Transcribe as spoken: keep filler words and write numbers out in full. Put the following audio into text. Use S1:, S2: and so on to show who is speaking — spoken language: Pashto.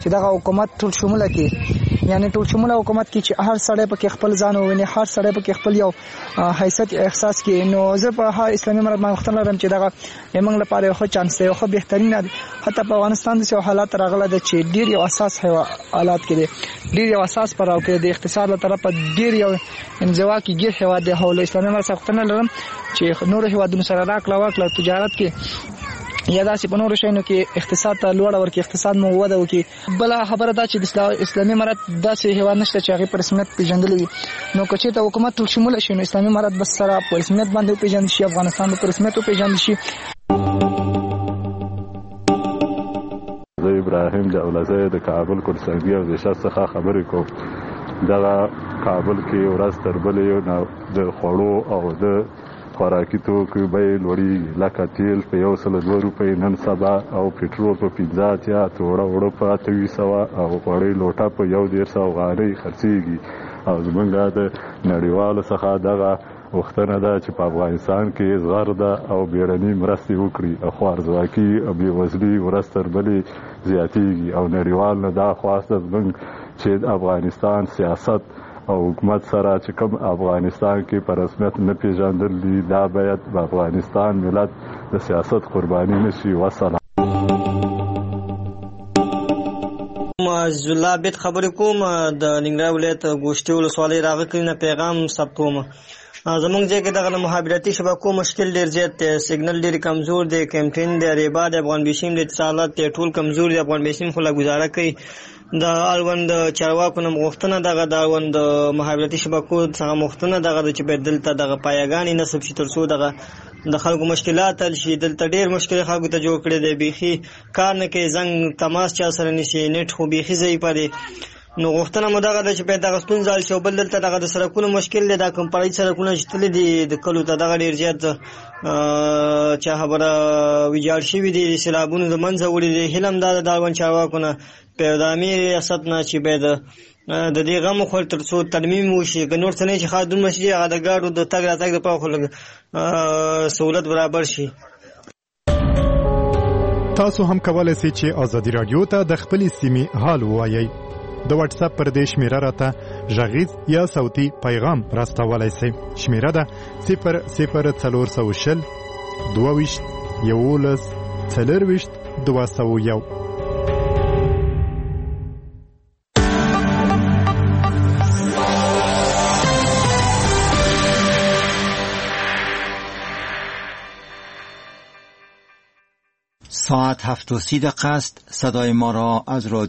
S1: چې دغه حکومت ټول شموله کې یعنی ټول شموله حکومت کې چې هر سړی په خپل ځان وویني، هر سړی په خپل یو حیثیت احساس کې. نو زه په هر اسلامي امارت باندې وختونه لرم چې دغه موږ لپاره یو ښه چانس دی، یو ښه بهترین دی. حتی په افغانستان د حالات راغله ده چې ډیر یو اساس حالات کې دي، ډیر یو اساس پر او کې د اقتصاد له طرفه ډیر یو انزوا کې ګیر هوا د حول اسلامي امارت وختونه لرم چې نور هیوادونو سره راکړه واکړه تجارت کې یا داسې په نورو شیانو کې اقتصاد ته لوړ ورکړي، اقتصاد مو وده وکړي. بله خبره دا چې د اسلامي امارت داسې هیواد نشته چې هغې په رسمیت پېژندلی وي. نو که چېرته حکومت ټول شموله شي نو اسلامي امارت بس سره په رسمیت باندې وپېژندل شي، افغانستان به په رسمیت وپېژندل شي.
S2: زه ابراهیم د اولزی د کابل کورسنګي او د شخص څخه خبرې کوم. دغه کابل کې ورځ تر بلې د خوړو او د خوراکي توکو بیې لوړېږي، لکه تیل په یو سل دوه روپۍ نن سبا او پټرول په پنځه اتیا، توړه اوړه په اته ویشت سوه او غوړۍ لوټه په یو دېرش سوه افغانۍ خرڅېږي. او زموږ د نړیوالو څخه دغه غوښتنه ده چې په افغانستان کې زغر ده او بیړني مرستې وکړي. خوارځواکي او بېوزلي ورځ تر بلې زیاتېږي او نړیوال نه دا خواست ده زموږ چې د افغانستان سیاست او حکومت سره چې کوم افغانستان کې په رسمیت نه پیژندل دي، دا باید په افغانستان ملت د سیاست قرباني نشي. وسلام.
S3: عزیز الله بیت خبرې کوم د ننګرهار ولایت ګوشتې ولسوالۍ راغلی نه پیغام ثبتوم. زمونږ ځای کې دغه مخابراتي شبکو مشکل ډېر زیات دی، سیګنل ډېر کمزور دی، کیمپټین دی، ریبا دی، افغان بیسیم د اتصالات دی ټول کمزور دی. افغان بیسیم خو لا ګزاره کوي. د اړوند چارواکو نه غوښتنه دغه د اړوند مخابراتي شبکو څخه غوښتنه دغه د چې باید دلته دغه پایګانې نصب شي تر څو دغه د خلکو مشکلات حل شي. دلته ډېر مشکل خلکو ته جوړ کړی دی، بیخي کار نه کوي، زنګ تماس چا سره نیسي، نیټ خو بیخي ضعیفه دی. نو غوښتنه مو دغه ده چې باید دغه ستونزه حل شي. او بل دلته دغه د سړکونو مشکل دی، دا کوم پړی سړکونه چې تللي دي د کلو ته دغه ډېر زیات چا خبره ویجاړ شوي دي، د سیلابونو د منځه وړي دي. هیله هم دا ده د اړوند چارواکو نه په دامي ریاست نه چې باید د دې غم وخوړ تر څو ترمیم وشي. که نور څه نه چې خادون مسجد هغه د ګاډو د تګ راتګ دپاره خو لږ سهولت برابر شي.
S4: تاسو هم کولی شئ چې ازادي راډیو ته د خپلې سیمې حال ووایئ. د واتس اپ پر دې شمیره راته غږیز یا صوتي پیغام راستولی شئ. شمیره ده صفر صفر څلور سوه شل دوه ویشت یولس څلرویشت دوه سوه یو.
S5: ساعت هفت و سی دقیقه است. صدای ما را از رادیو